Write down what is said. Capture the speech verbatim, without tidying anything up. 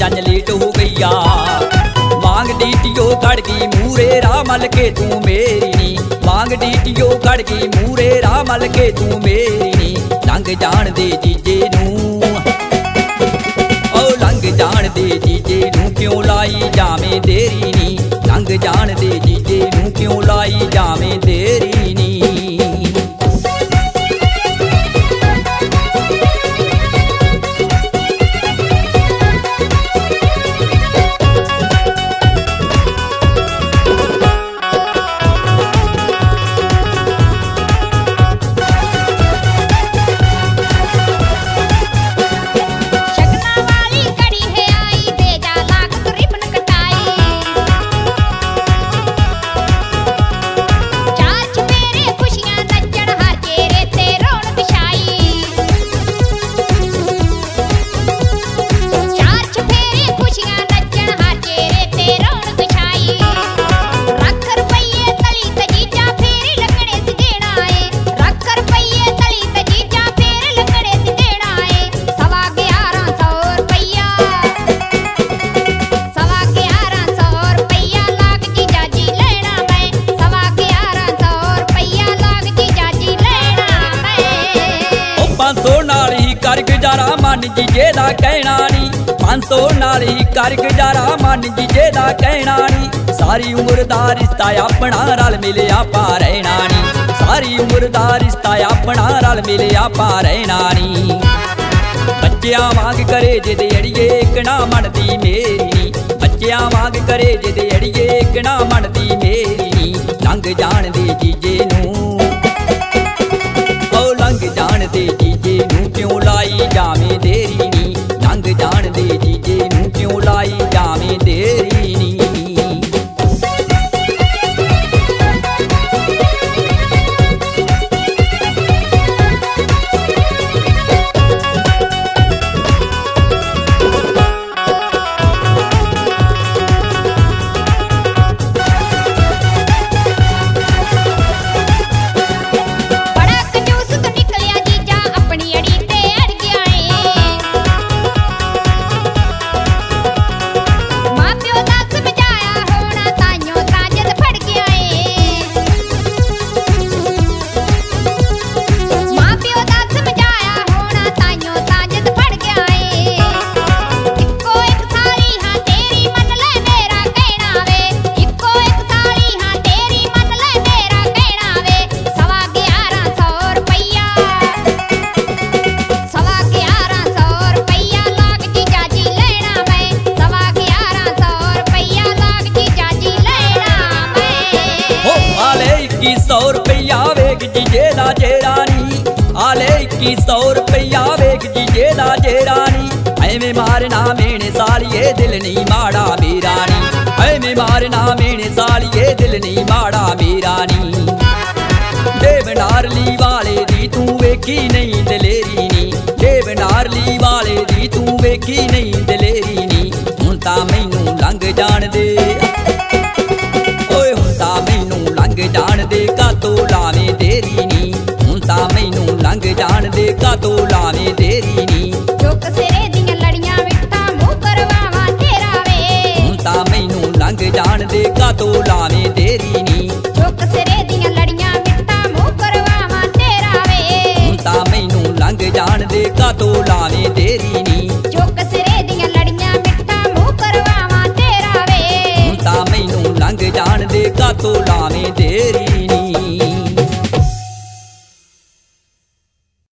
जंज late हो गईया। मांग डीटियो खड़ गई मूरे राह मल के तू मेरी नी, मांग डीटियो खड़ गई मूरे राह मल के तू मेरी नी। लंघ जान दे जीजे नूं, ओ लंघ जान दे जीजे नूं क्यों लाई जावे देरी नी, लंघ जान दे जीजे नूं क्यों लाई जावे देरी नी। कर गुजारा मन जीजे दा कहना नी, पांच सौ नाल ही कर गुजारा मन जीजे दा कहना नी। सारी उम्र दा रिश्ता अपना रल मिले आपा रहना नी, सारी उम्र दा रिश्ता अपना रल मिले आपा रहना नी। बच्चियां वांग करे जे अड़िए एक ना मनदी मेरी नी, बच्चियां वांग करे जे अड़िए एक ना मनदी मेरी नी। लंघ जान दे जीजे नूं, ओ लंघ जान दे जीजे नूं क्यों लाई जावे देरी नी, लंघ जान दे जीजे नूं क्यों लाई जावे देरी नी। सौ रुपया वेग जीजे दा जेरानी, आले इक्की सौ रुपया वेग जीजे दा जेरानी। ऐवें मारना मेने सालिए दिल नहीं माड़ा मेरा नी, ऐवें मारना मेने सालिए दिल नहीं माड़ा मेरा नी। देवनारली वाले दी तू वेखी नहीं दलेरी नी, देवनारली वाले दी तू वेखी नहीं दलेरी नी। हुण तां मैनू लंघ जान दे, ओए हुण तां मैनू लंघ जान दे कातो लावे देरी नी, हुण तां मैनू लंघ जान दे कातो लावे देरी नी। चुक सिरे दियां लड़ियां विटा मूंह करवावां तेरा वे, हुण तां मैनू लंघ जान दे कातो लावे देरी नी। चुक सिरे दियां लड़ियां विटा मूंह करवावां तेरा वे, हुण तां मैनू लंघ जान दे कातो लावे देरी नी। चुक सिरे दियां लड़ियां विटा मूंह करवावां तेरा वे, हुण तां मैनू लंघ जान दे कातो लावे देरी।